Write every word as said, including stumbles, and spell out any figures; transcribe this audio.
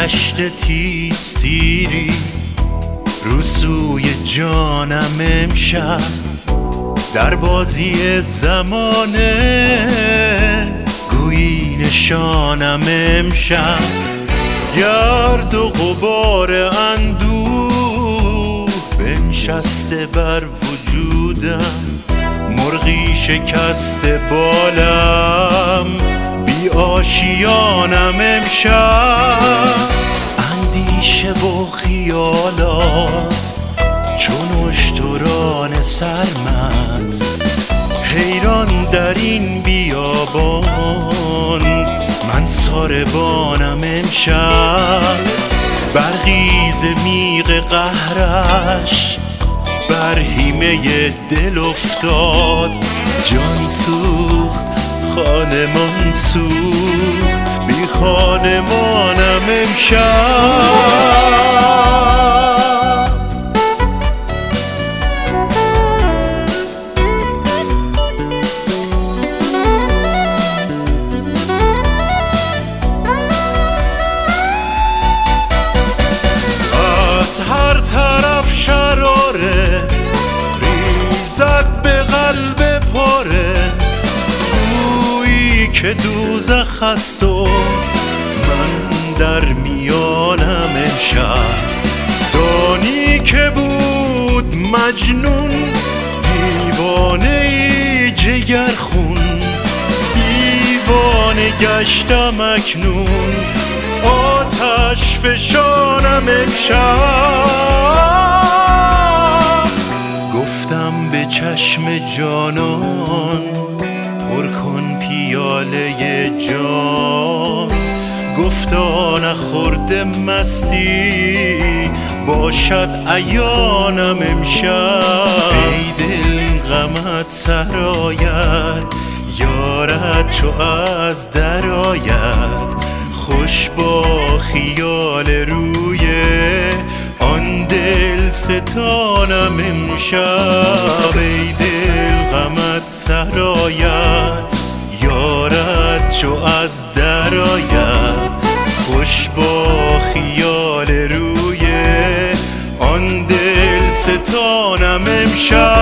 دشت تیز تیری رو سوی جانم امشب، در بازی زمانه گویی نشانم امشب. گرد و غبار اندوه بنشسته بر وجودم، مرغی شکسته بالم بی آشیانم امشب. اندیشه و خیالات چون اشتران سرمست، حیران در این بیابان من ساربانم امشب. برخیز میغ قهرش بر هیمه دل افتاد، جان سوخت خانمان سوخت بی خانمانم امشب. از هر طرف شراره ریزد به قلب پاره، گویی که دوزخ است و من در میانم امشب. دانی که بود مجنون دیوانه ای جگرخون، دیوانه گشتم اکنون آتش فشانم امشب. گفتم به چشم جانان پر کن پیاله جان، گفتا نخورده مستی باشد عیانم امشب. ای دل غمت سرآید یارد چو از در آید، خوش با خیال روی آن دل ستانم امشب. ای دل غمت سرآید یارد چو از در آید، خوش با خیال روی آن دل ستانم امشب.